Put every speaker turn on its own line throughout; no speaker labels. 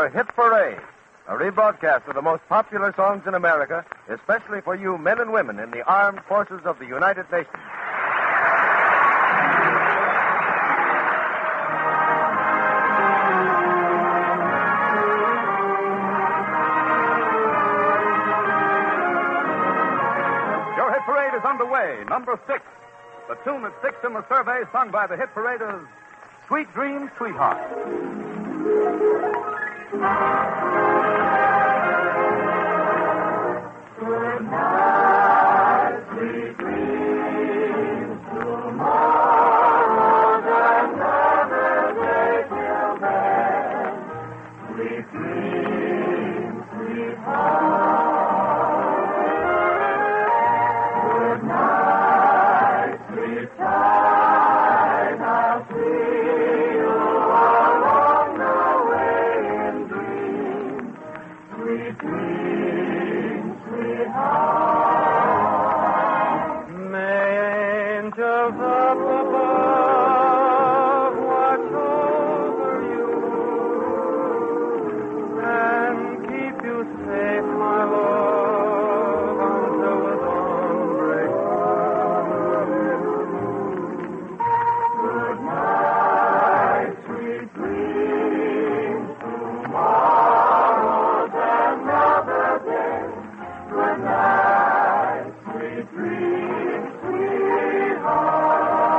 The Hit Parade, a rebroadcast of the most popular songs in America, especially for you men and women in the armed forces of the United Nations.
Your Hit Parade is underway. Number 6. The tune that sticks in the survey sung by the Hit Parade is Sweet Dreams, Sweetheart.
Good night, sweet dreams. Tomorrow's another day till then. Sweet dreams, sweetheart. Good night, sweet time. I'll see you along the way in dreams. Sweet dreams, sweetheart. May angels up above watch over you and keep you safe, my love, until the dawn breaks through. Good night, sweet dreams. Tomorrow's another day. Good night, sweet dreams, sweetheart.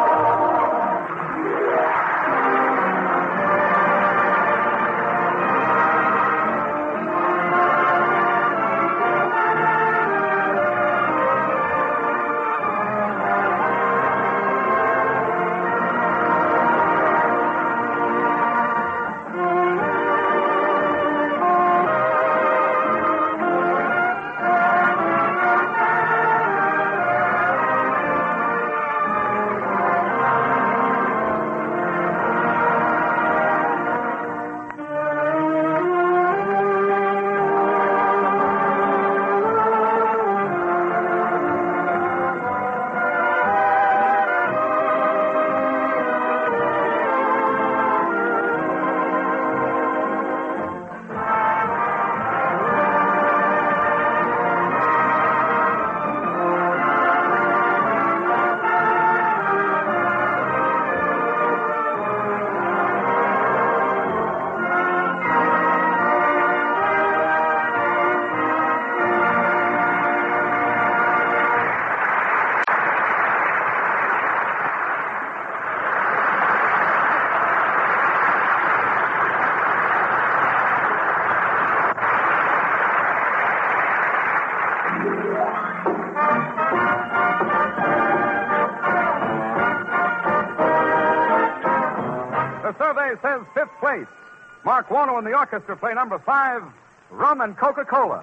The survey says 5th place. Mark Warner and the orchestra play number 5, Rum and Coca-Cola.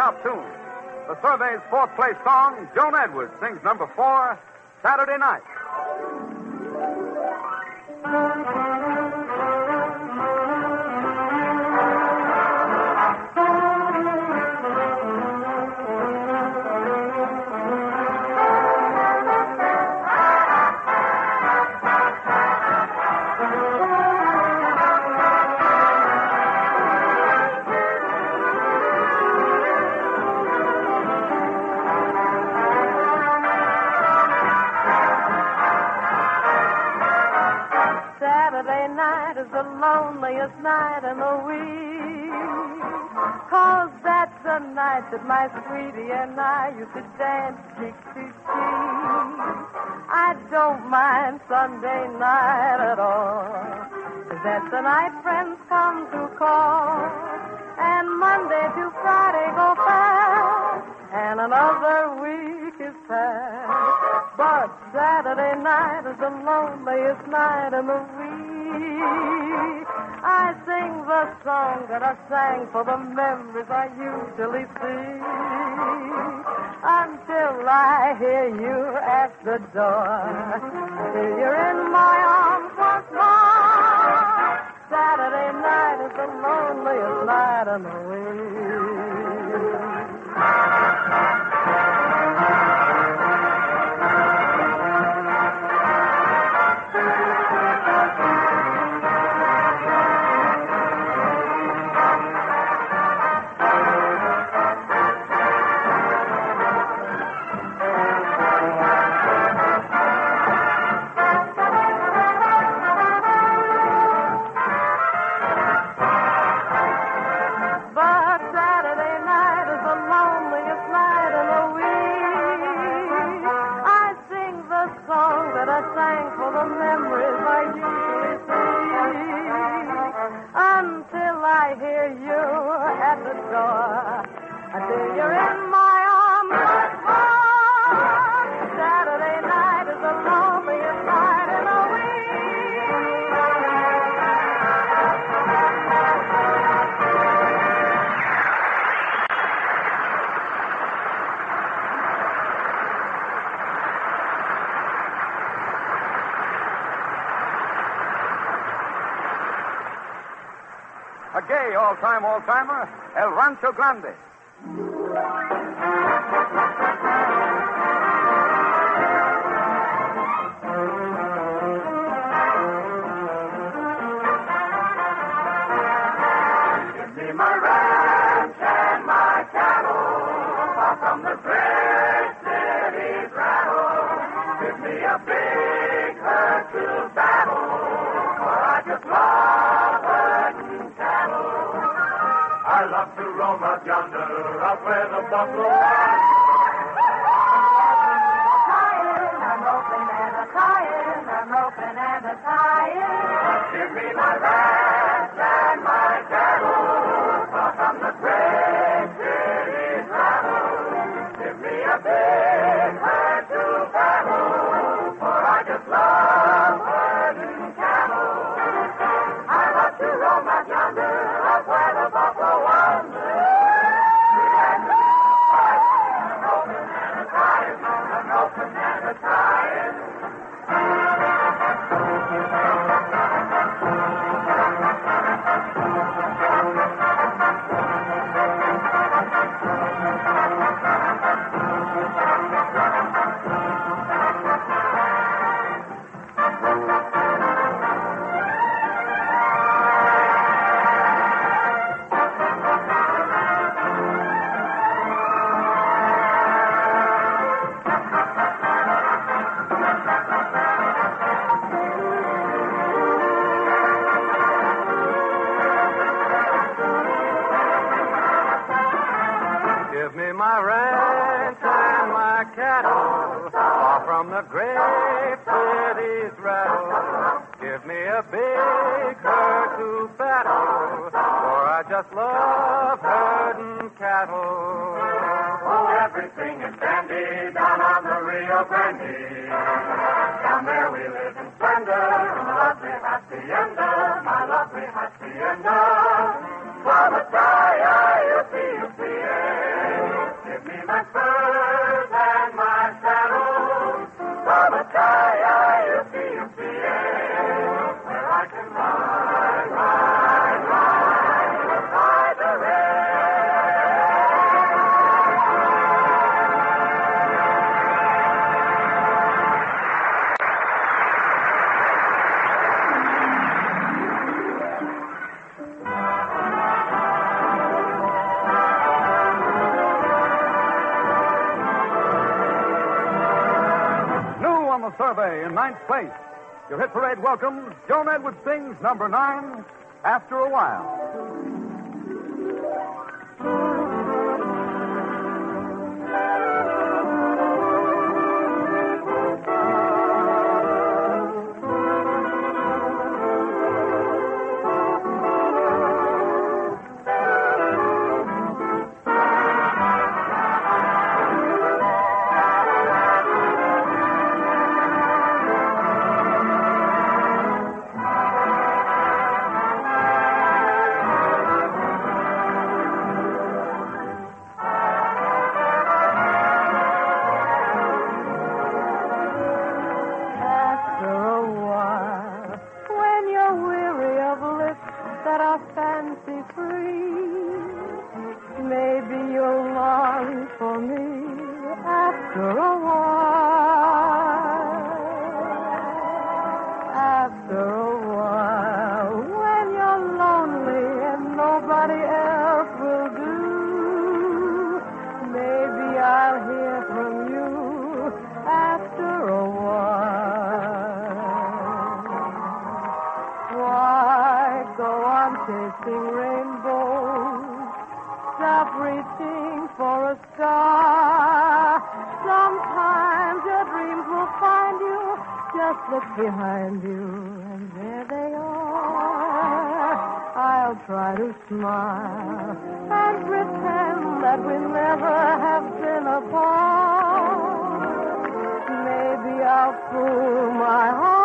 top tunes. The survey's fourth-place song, Joan Edwards sings number 4, Saturday Night.
Is the loneliest night in the week, 'cause that's the night that my sweetie and I used to dance cheek to cheek. I don't mind Sunday night at all, 'cause that's the night friends come to call, and Monday to Friday go fast, and another week is past. But Saturday night is the loneliest night in the week. I sing the song that I sang for the memories I usually see, until I hear you at the door, till you're in my arms once more. Saturday night is the loneliest night in the week.
A gay all-time all-timer, El Rancho Grande.
Give me my ranch and my cattle, far from the great city's rattle. Give me a big herd to battle, for I just love herding cattle. I love to roam out yonder, out where the buffalo are. I'm roping and a tying, I'm roping and a tying. Give me my ranch and my cattle, far from the great city's rattle. Give me a big herd to battle, for I just love herding cattle. I love to roam out yonder, out where the buffalo wander. I'm roping and a tying, I'm roping and a tying.
Give me my ranch and my cattle, far from the great city's rattle. Give me a big herd to battle, for I just love herding cattle.
Oh, everything is dandy down on the Rio Grande. Down there we live in splendor, in a lovely hacienda, my lovely hacienda. Mama, die, I, you see, spurs and my saddle. From a sky, you see, where I can ride, ride the rail.
Survey in ninth place. Your hit parade welcomes Joan Edwards sings number 9, After a While.
Chasing rainbows, stop reaching for a star. Sometimes your dreams will find you. Just look behind you, and there they are. I'll try to smile and pretend that we never have been apart. Maybe I'll fool my heart.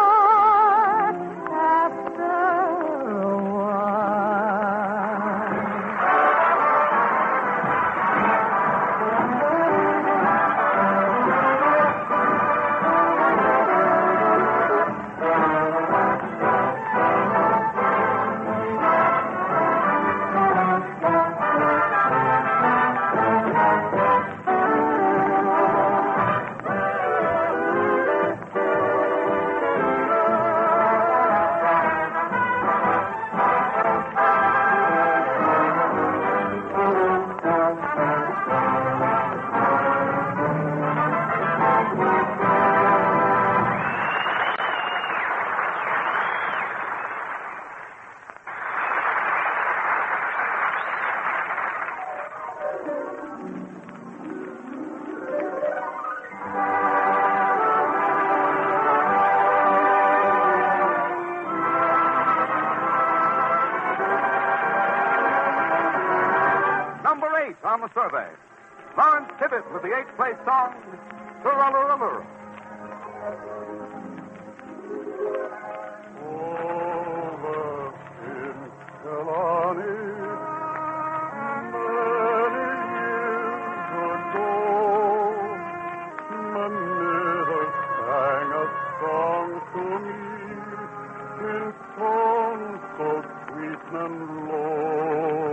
On the survey, Lawrence Tibbett with the 8th place song, Turulurulur.
Over in Killarney, many years ago, Manila sang a song to me in tones so sweet and low.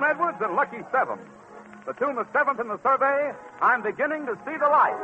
Edwards and Lucky Seven. The tune that's seventh in the survey, I'm Beginning to See the Light.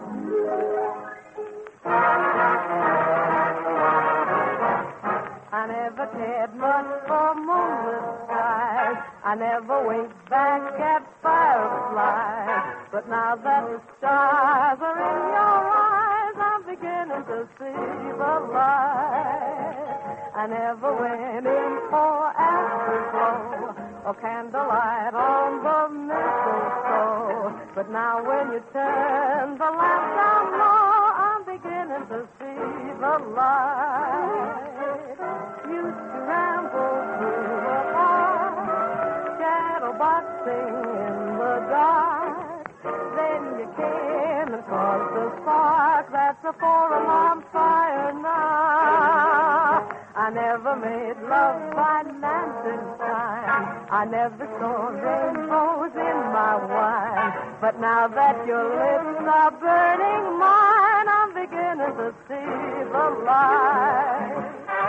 I never cared much for moonlit skies. I never winked back at fireflies. But now that the stars are in your eyes, I'm beginning to see the light. I never went in for afterglow or candlelight on the mistletoe. But now when you turn the lamp down low, I'm beginning to see the light. Used to ramble through the park, shadow boxing in the dark. Then you came and caused a spark. That's a four-alarm fire now. I never made love by lantern time. I never saw rainbows in my wine. But now that your lips are burning mine, I'm beginning to see the light.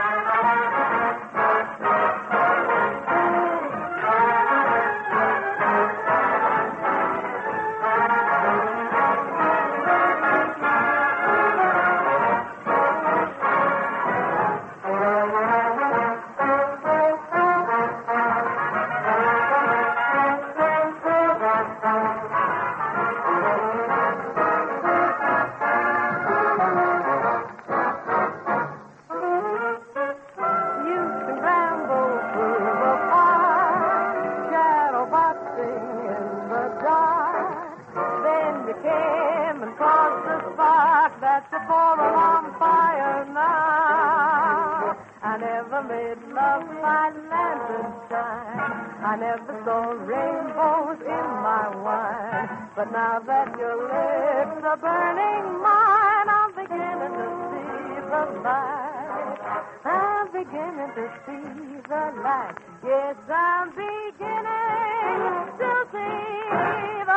I never saw rainbows in my wine. But now that your lips are burning mine, I'm beginning to see the light. I'm beginning to see the light. Yes, I'm beginning to see the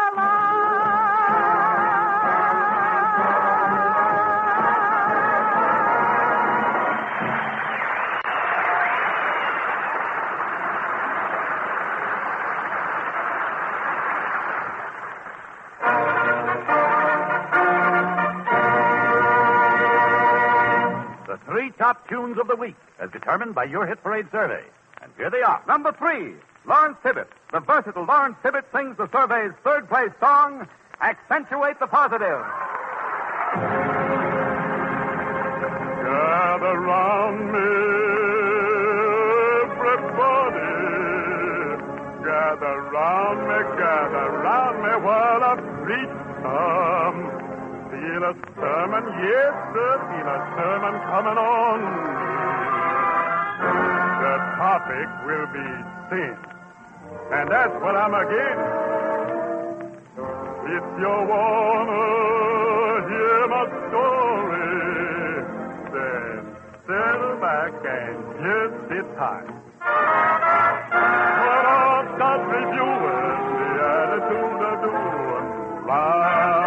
top tunes of the week, as determined by your Hit Parade survey. And here they are. Number 3, Lawrence Tibbett. The versatile Lawrence Tibbett sings the survey's third-place song, Accentuate the Positive.
Gather round me, everybody. Gather round me while I preach some. Feel a sermon, yes, sir, feel a sermon coming on. The topic will be sin. And that's what I'm against. If you wanna hear my story, then settle back and just sit tight. When I'll start reviewing the attitude of doing life.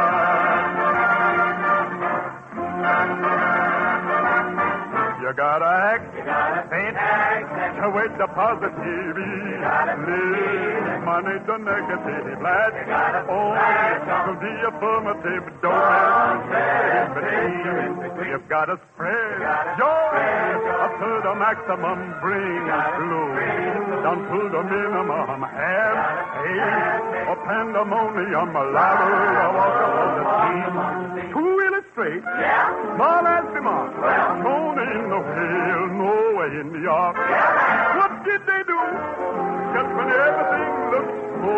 You gotta act, think, accentuate the positive, leave money to negative, let's own to the affirmative, don't hesitate. You've gotta spread joy up to the maximum, bring gloom down to the minimum, have hate or pandemonium, louder or walk on the scene. To illustrate, small as remark, thrown in the wheel, no way in the ark. What did they do? Just when everything looked so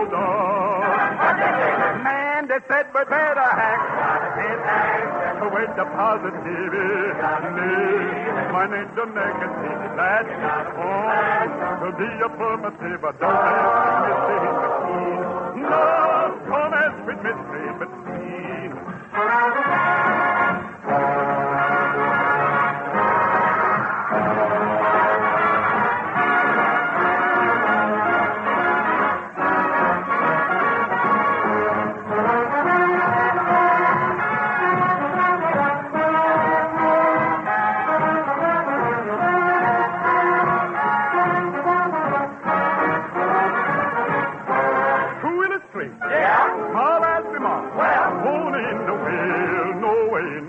dark. Man, they said we better act. To wait the positivity, money the negative. That's on to the affirmative. Don't have to miss it. No, don't ask with mystery, but see.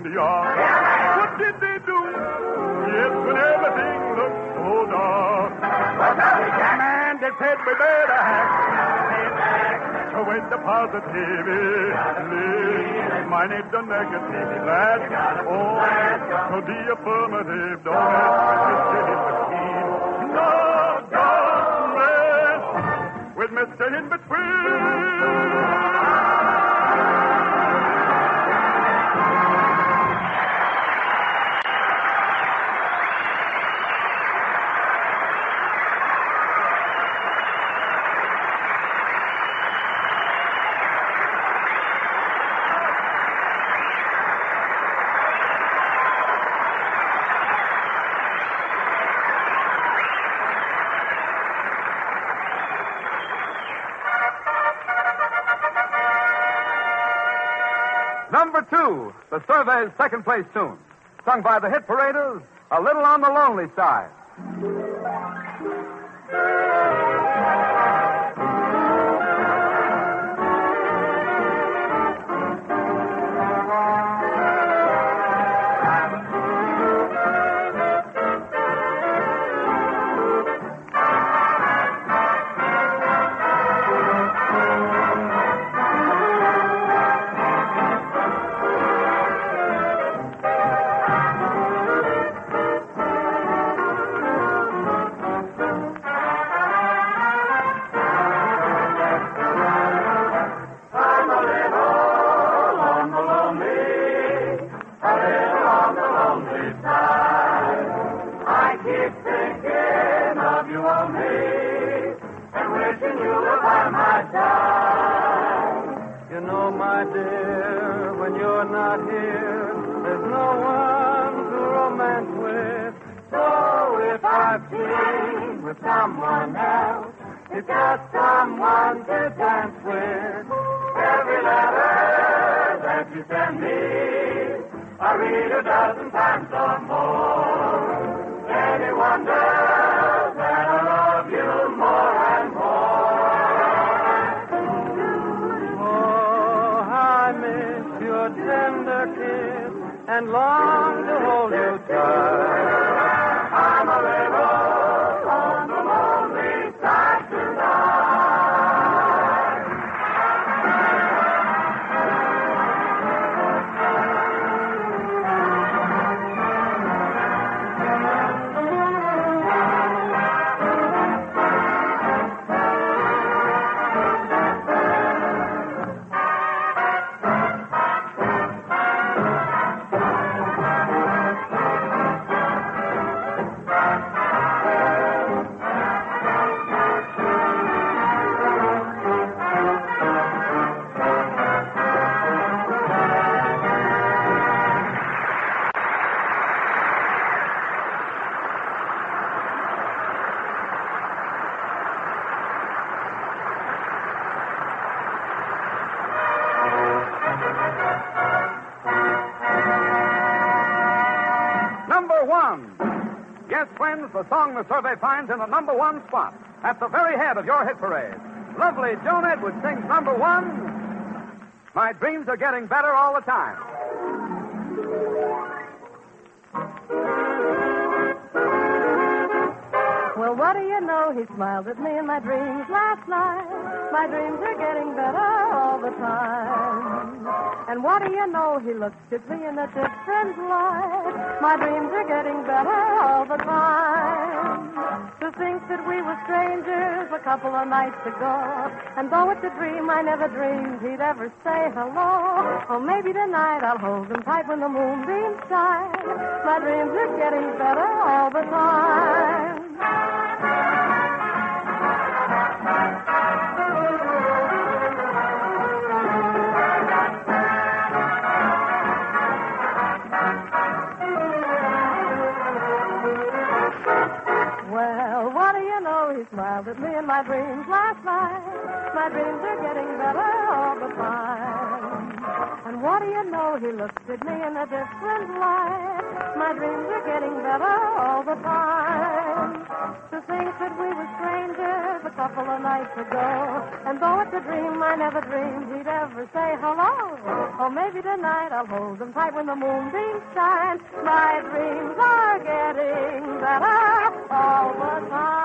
yard. What did they do? Yes, when everything looked so dark. Man, they said we better act. So with the positively, minus the negative, lad. Oh, so the affirmative, don't ask Mr. In-Between. No, don't mess with Mr. In-Between.
Number 2, the survey's second place tune, sung by the Hit Paraders, A Little on the Lonely Side.
Someone else, you've got someone to dance with. Every letter that you send me, I read a dozen times or more. Any wonder that I love you more and more.
Oh, I miss your tender kiss and long to hold you tight.
I'm a little on the lonely side tonight.
Yes, friends, the song the survey finds in the number 1 spot, at the very head of your hit parade. Lovely Joan Edwards sings number 1, My Dreams Are Getting Better All the Time.
Well, what do you know? He smiled at me in my dreams last night. My dreams are getting better all the time. And what do you know? He looked at me in a different light. My dreams are getting better all the time. To think that we were strangers a couple of nights ago. And though it's a dream, I never dreamed he'd ever say hello. Oh, maybe tonight I'll hold him tight when the moonbeams shine. My dreams are getting better all the time. Well, what do you know? He smiled at me in my dreams last night. My dreams are getting better all the time. And what do you know? He looks at me in a different light. My dreams are getting better all the time. To think that we were strangers a couple of nights ago. And though it's a dream, I never dreamed he'd ever say hello. Or maybe tonight I'll hold him tight when the moonbeams shine. My dreams are getting better all the time.